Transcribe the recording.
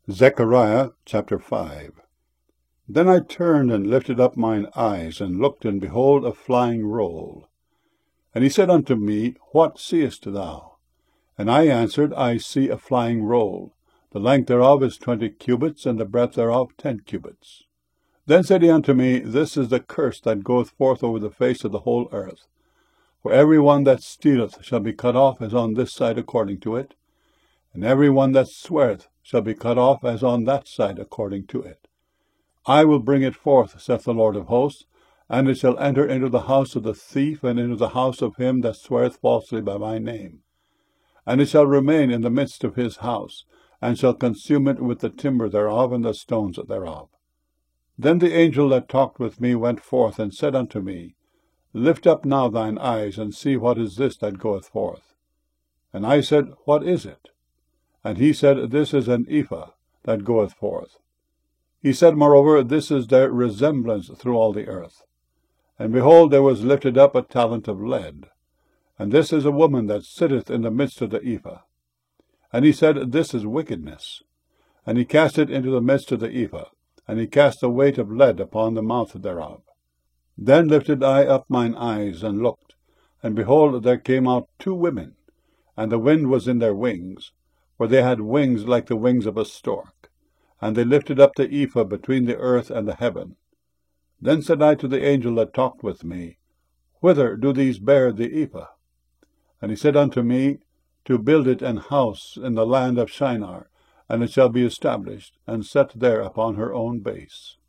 Zechariah chapter 5. Then I turned and lifted up mine eyes, and looked, and behold a flying roll. And he said unto me, What seest thou? And I answered, I see a flying roll. The length thereof is 20 cubits, and the breadth thereof 10 cubits. Then said he unto me, This is the curse that goeth forth over the face of the whole earth. For every one that stealeth shall be cut off as on this side according to it, and every one that sweareth shall be cut off as on that side according to it. I will bring it forth, saith the Lord of hosts, and it shall enter into the house of the thief, and into the house of him that sweareth falsely by my name. And it shall remain in the midst of his house, and shall consume it with the timber thereof and the stones thereof. Then the angel that talked with me went forth, and said unto me, Lift up now thine eyes, and see what is this that goeth forth. And I said, What is it? And he said, This is an ephah that goeth forth. He said, Moreover, this is their resemblance through all the earth. And behold, there was lifted up a talent of lead. And this is a woman that sitteth in the midst of the ephah. And he said, This is wickedness. And he cast it into the midst of the ephah, and he cast a weight of lead upon the mouth thereof. Then lifted I up mine eyes, and looked, and behold, there came out 2 women, and the wind was in their wings, for they had wings like the wings of a stork. And they lifted up the ephah between the earth and the heaven. Then said I to the angel that talked with me, Whither do these bear the ephah? And he said unto me, To build it an house in the land of Shinar, and it shall be established, and set there upon her own base.